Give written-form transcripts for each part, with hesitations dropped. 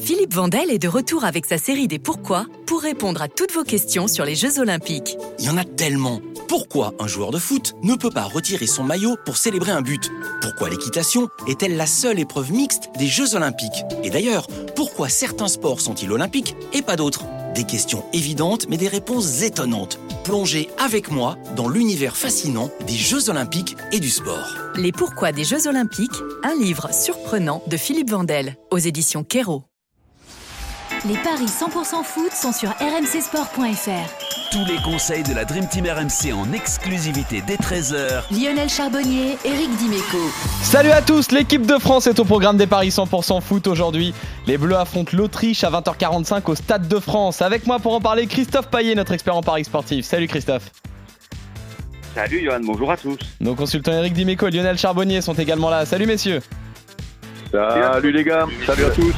Philippe Vandel est de retour avec sa série des Pourquoi pour répondre à toutes vos questions sur les Jeux Olympiques. Il y en a tellement. Pourquoi un joueur de foot ne peut pas retirer son maillot pour célébrer un but ? Pourquoi l'équitation est-elle la seule épreuve mixte des Jeux Olympiques ? Et d'ailleurs, pourquoi certains sports sont-ils olympiques et pas d'autres ? Des questions évidentes mais des réponses étonnantes. Plongez avec moi dans l'univers fascinant des Jeux Olympiques et du sport. Les Pourquoi des Jeux Olympiques, un livre surprenant de Philippe Vandel, aux éditions Kero. Les paris 100% foot sont sur rmcsport.fr. Tous les conseils de la Dream Team RMC en exclusivité dès 13h. Lionel Charbonnier, Eric Dimeco. Salut à tous, l'équipe de France est au programme des paris 100% foot aujourd'hui. Les Bleus affrontent l'Autriche à 20h45 au Stade de France. Avec moi pour en parler, Christophe Payet, notre expert en paris sportif. Salut Christophe. Salut Johan, bonjour à tous. Nos consultants Eric Dimeco et Lionel Charbonnier sont également là. Salut messieurs. Salut les gars, salut à tous.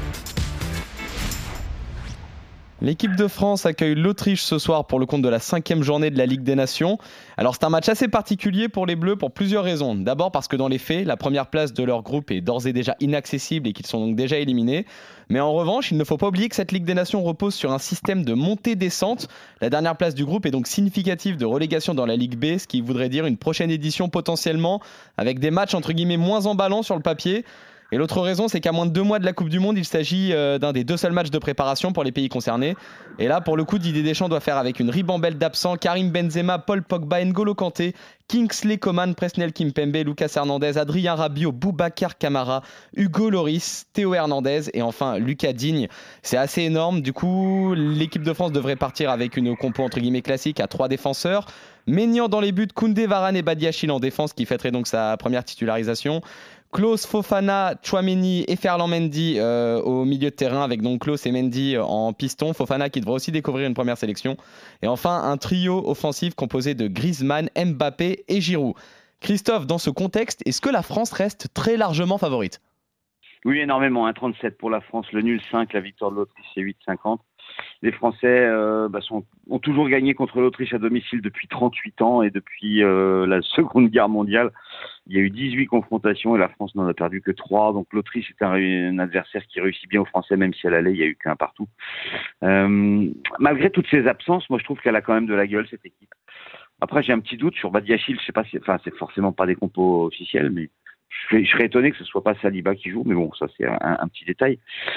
L'équipe de France accueille l'Autriche ce soir pour le compte de la 5e journée de la Ligue des Nations. Alors c'est un match assez particulier pour les Bleus pour plusieurs raisons. D'abord parce que dans les faits, la première place de leur groupe est d'ores et déjà inaccessible et qu'ils sont donc déjà éliminés. Mais en revanche, il ne faut pas oublier que cette Ligue des Nations repose sur un système de montée-descente. La dernière place du groupe est donc significative de relégation dans la Ligue B, ce qui voudrait dire une prochaine édition potentiellement avec des matchs entre guillemets moins emballants sur le papier. Et l'autre raison, c'est qu'à moins de 2 mois de la Coupe du Monde, il s'agit d'un des 2 seuls matchs de préparation pour les pays concernés. Et là, pour le coup, Didier Deschamps doit faire avec une ribambelle d'absents: Karim Benzema, Paul Pogba, N'Golo Kanté, Kingsley Coman, Presnel Kimpembe, Lucas Hernandez, Adrien Rabiot, Boubacar Kamara, Hugo Lloris, Théo Hernandez et enfin Lucas Digne. C'est assez énorme. Du coup, l'équipe de France devrait partir avec une compo entre guillemets classique à 3 défenseurs. Maignan dans les buts, Koundé, Varane et Badiachil en défense qui fêterait donc sa première titularisation. Klose, Fofana, Tchouaméni et Ferland Mendy au milieu de terrain avec donc Klose et Mendy en piston. Fofana qui devrait aussi découvrir une première sélection. Et enfin, un trio offensif composé de Griezmann, Mbappé et Giroud. Christophe, dans ce contexte, est-ce que la France reste très largement favorite ? Oui, énormément. 1,37 pour la France, le nul 5, la victoire de l'Autriche c'est 8,50. Les Français ont toujours gagné contre l'Autriche à domicile depuis 38 ans et depuis la Seconde Guerre mondiale. Il y a eu 18 confrontations et la France n'en a perdu que 3. Donc l'Autriche est un adversaire qui réussit bien aux Français, même si elle allait, il n'y a eu qu'un partout. Malgré toutes ces absences, moi je trouve qu'elle a quand même de la gueule cette équipe. Après j'ai un petit doute sur Badiachil, je sais pas c'est forcément pas des compos officiels, mais je serais étonné que ce soit pas Saliba qui joue, mais bon, ça c'est un petit détail.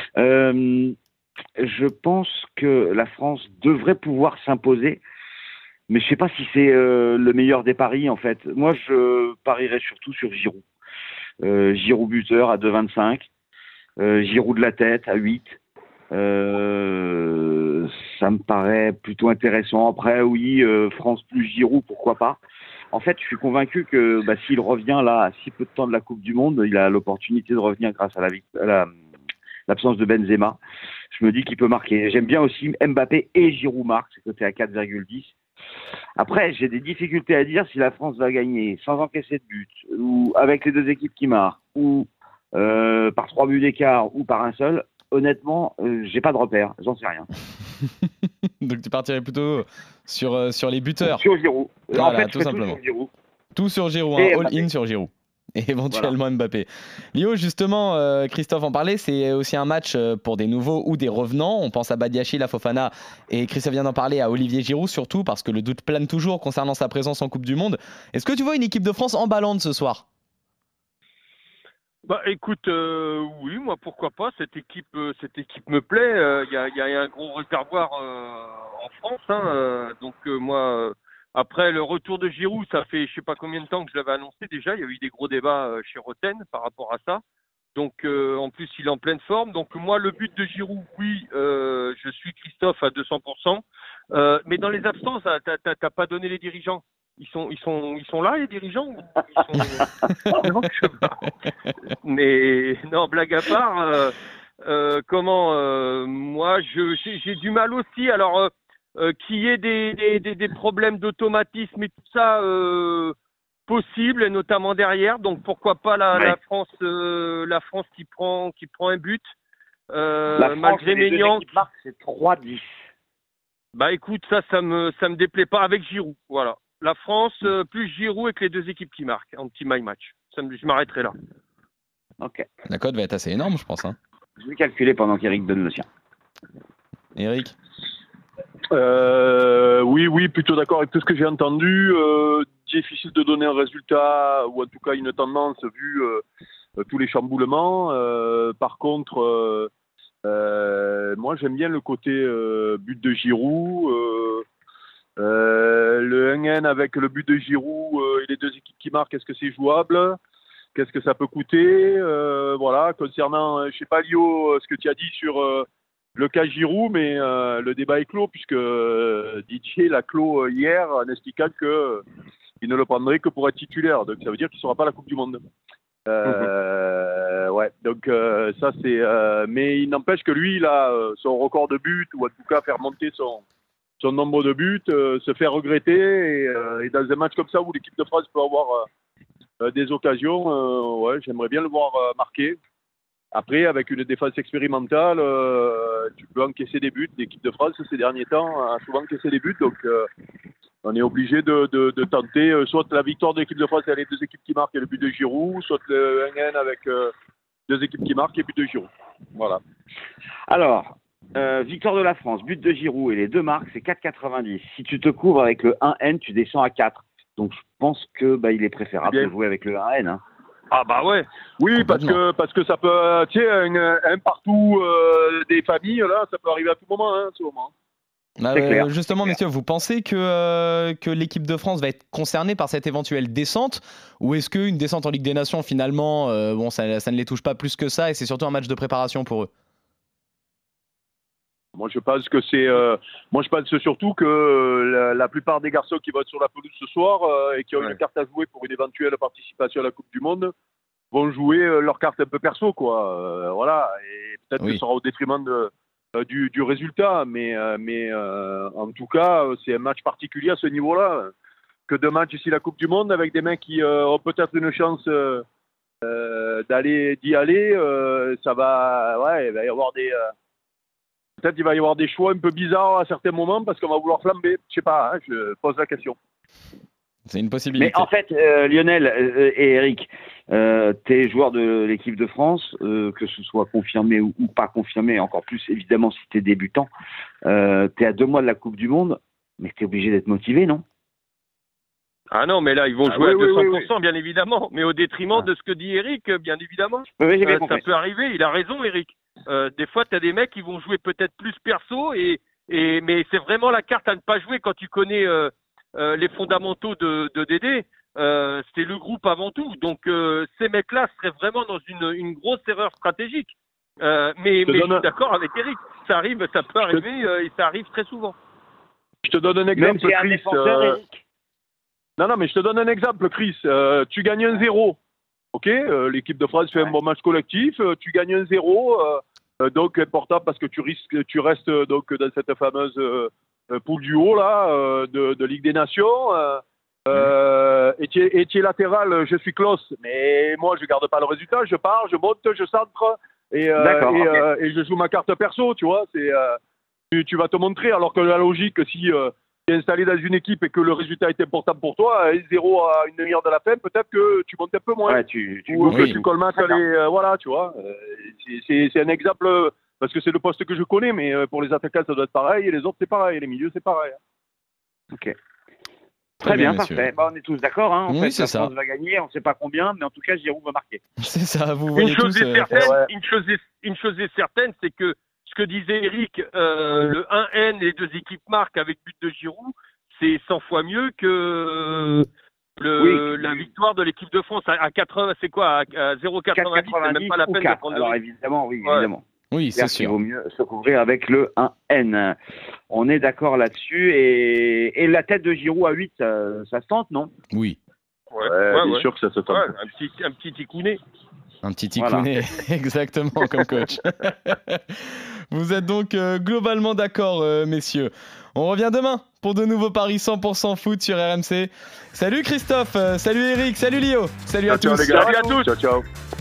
Je pense que la France devrait pouvoir s'imposer, mais je sais pas si c'est le meilleur des paris en fait. Moi, je parierais surtout sur Giroud. Giroud buteur à 2,25, Giroud de la tête à 8. Ça me paraît plutôt intéressant. Après, oui, France plus Giroud, pourquoi pas. En fait, je suis convaincu que s'il revient là à si peu de temps de la Coupe du Monde, il a l'opportunité de revenir grâce à l'absence de Benzema. Je me dis qu'il peut marquer. J'aime bien aussi Mbappé et Giroud marquent, c'est coté à 4,10. Après, j'ai des difficultés à dire si la France va gagner sans encaisser de but, ou avec les 2 équipes qui marquent, ou par 3 buts d'écart, ou par un seul. Honnêtement, j'ai pas de repère, j'en sais rien. Donc tu partirais plutôt sur les buteurs. Sur Giroud. Voilà, en fait, tout simplement. tout sur Giroud. Tout sur Giroud, all-in sur Giroud. Et éventuellement voilà. Mbappé. Lio, justement, Christophe en parlait, c'est aussi un match pour des nouveaux ou des revenants. On pense à Badiachil, à Fofana et Christophe vient d'en parler à Olivier Giroud surtout parce que le doute plane toujours concernant sa présence en Coupe du Monde. Est-ce que tu vois une équipe de France emballante ce soir ? Écoute, oui, moi pourquoi pas, cette équipe me plaît. Il y a un gros réservoir en France, donc moi... Après, le retour de Giroud, ça fait je sais pas combien de temps que je l'avais annoncé déjà. Il y a eu des gros débats chez Roten par rapport à ça. Donc, en plus, il est en pleine forme. Donc, moi, le but de Giroud, oui, je suis Christophe à 200%. Mais dans les absences, t'as pas donné les dirigeants. Ils sont là, les dirigeants. Non, je sais pas. Mais non, blague à part. Moi, j'ai du mal aussi. Alors. Qu'il y ait des problèmes d'automatisme et tout ça possible, et notamment derrière. Donc pourquoi pas la France qui prend un but malgré Maignan. C'est 3-10. Écoute, ça me déplaît pas avec Giroud. Voilà, la France plus Giroud avec les 2 équipes qui marquent en petit my match. Je m'arrêterai là. Ok. La cote va être assez énorme, je pense. Je vais calculer pendant qu'Eric donne le sien. Eric? Oui, plutôt d'accord avec tout ce que j'ai entendu. Difficile de donner un résultat ou en tout cas une tendance vu tous les chamboulements. Par contre, moi j'aime bien le côté but de Giroud. Le 1-1 avec le but de Giroud et les deux équipes qui marquent, est-ce que c'est jouable? Qu'est-ce que ça peut coûter? Voilà, concernant, je sais pas Lio, ce que tu as dit sur le cas Giroud, mais le débat est clos puisque Didier l'a clos hier en expliquant qu'il ne le prendrait que pour être titulaire. Donc ça veut dire qu'il ne sera pas à la Coupe du Monde. Ouais, donc ça c'est... mais il n'empêche que lui, il a son record de buts, ou en tout cas faire monter son nombre de buts, se fait regretter. Et dans un match comme ça où l'équipe de France peut avoir des occasions, ouais, j'aimerais bien le voir marquer. Après, avec une défense expérimentale, tu peux encaisser des buts. L'équipe de France, ces derniers temps, a souvent encaissé des buts. Donc, on est obligé de tenter soit la victoire de l'équipe de France avec les deux équipes qui marquent et le but de Giroud, soit le 1-1 avec deux équipes qui marquent et le but de Giroud. Voilà. Alors, victoire de la France, but de Giroud et les deux marques, c'est 4,90. Si tu te couvres avec le 1N, tu descends à 4. Donc, je pense que il est préférable de jouer avec le 1N. Hein. Ah bah ouais. Oui, parce que ça peut, tu sais, un partout des familles, là, ça peut arriver à tout moment, hein, ce moment. Justement, messieurs, vous pensez que l'équipe de France va être concernée par cette éventuelle descente, ou est-ce qu'une descente en Ligue des Nations, finalement, ça ne les touche pas plus que ça, et c'est surtout un match de préparation pour eux? Moi, je pense que moi, je pense surtout que la plupart des garçons qui vont être sur la pelouse ce soir et qui ont une carte à jouer pour une éventuelle participation à la Coupe du Monde vont jouer leur carte un peu perso, quoi. Voilà. Et peut-être que ce sera au détriment du résultat, mais en tout cas, c'est un match particulier à ce niveau-là. Que deux matchs ici la Coupe du Monde avec des mecs qui ont peut-être une chance d'y aller, ça va. Ouais, il va y avoir peut-être il va y avoir des choix un peu bizarres à certains moments parce qu'on va vouloir flamber. Je sais pas, hein, je pose la question. C'est une possibilité. Mais en fait, Lionel et Eric, t'es joueur de l'équipe de France, que ce soit confirmé ou pas confirmé, encore plus évidemment si t'es débutant, t'es à 2 mois de la Coupe du Monde, mais t'es obligé d'être motivé, non? Ah non, mais là, ils vont jouer à 200%, bien évidemment, mais au détriment de ce que dit Eric, bien évidemment. Oui, j'ai bien compris. Ça peut arriver, il a raison, Eric. Des fois, tu as des mecs qui vont jouer peut-être plus perso, mais c'est vraiment la carte à ne pas jouer quand tu connais les fondamentaux de Dédé. C'est le groupe avant tout. Donc, ces mecs-là seraient vraiment dans une grosse erreur stratégique. Mais je suis d'accord avec Eric. Ça peut arriver et ça arrive très souvent. Je te donne un exemple, Chris. Eric. Non, mais je te donne un exemple, Chris. Tu gagnes 1-0. Ok, l'équipe de France fait un bon match collectif. Tu gagnes 1-0. Donc important parce que tu restes donc dans cette fameuse poule du haut là de Ligue des Nations. Et tu es latéral, je suis close, mais moi je garde pas le résultat, je pars, je monte, je centre et je joue ma carte perso, tu vois. Tu vas te montrer, alors que la logique, si tu es installé dans une équipe et que le résultat est important pour toi, 0 à une demi-heure de la fin, peut-être que tu montes un peu moins. Ouais, ou que tu colmates voilà, tu vois. C'est un exemple, parce que c'est le poste que je connais, mais pour les attaquants, ça doit être pareil, et les autres, c'est pareil, et les milieux, c'est pareil. Ok. Très bien, parfait. On est tous d'accord, hein. Oui, c'est ça. La France va gagner, on ne sait pas combien, mais en tout cas, Giroud va marquer. C'est ça, vous voyez Une chose est certaine, c'est que ce que disait Eric, le 1N et les deux équipes marquent avec but de Giroud, c'est 100 fois mieux que la victoire de l'équipe de France à 80, c'est quoi, à 0,90, c'est même pas la peine de prendre. Alors évidemment, évidemment. Oui, c'est sûr. Il vaut mieux se couvrir avec le 1N. On est d'accord là-dessus. Et la tête de Giroud à 8, ça se tente, non? Oui. Bien sûr que ça se tente. Un petit ticounet. Un petit ticounet, exactement, comme coach. Vous êtes donc globalement d'accord, messieurs. On revient demain pour de nouveaux paris 100% foot sur RMC. Salut Christophe, salut Eric, salut Lio, salut à tous. Ciao les gars. Salut à tous. Ciao.